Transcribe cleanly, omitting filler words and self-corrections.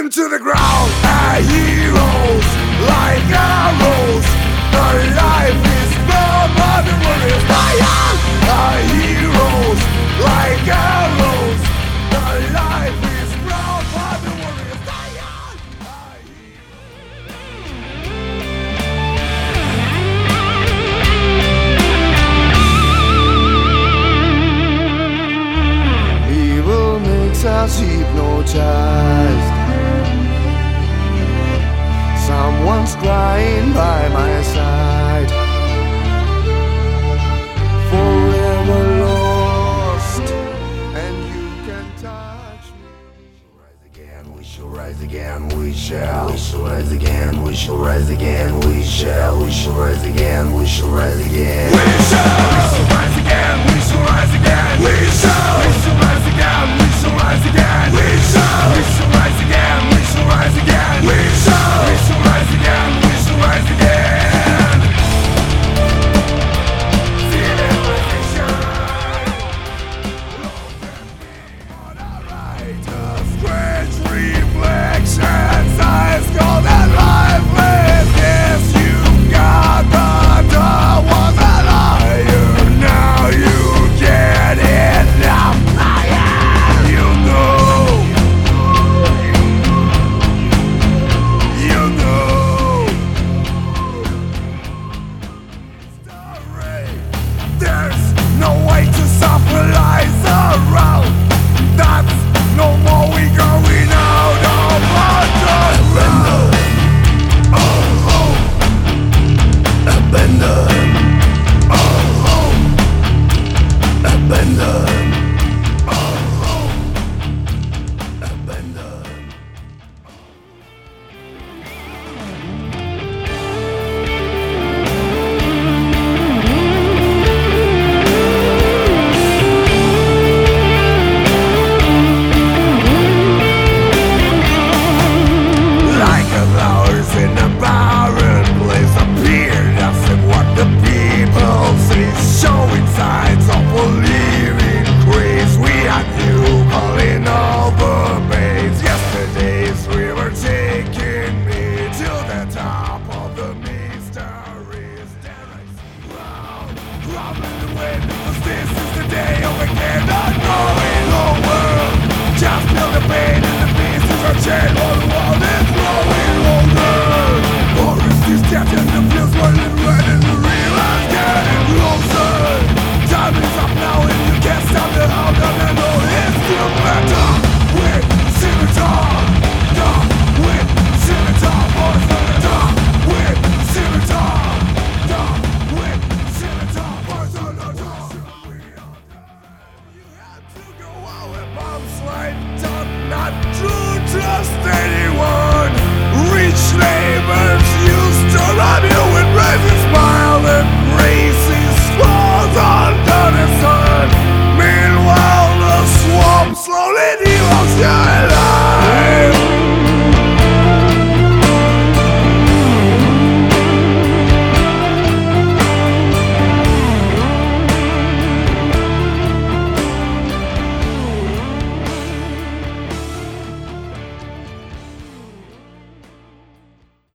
falling to the ground. Our heroes like arrows. Our life is no more than warriors die young. Our heroes like arrows. Our life is no more than warriors die young. Evil makes us hypnotized. Someone's crying by my side. Forever lost, and you can touch me. We shall rise again, we shall rise again, we shall rise again, we shall rise again, we shall rise again, we shall rise again, we shall rise again, we shall rise again, we shall rise again, we shall rise again, we shall rise again.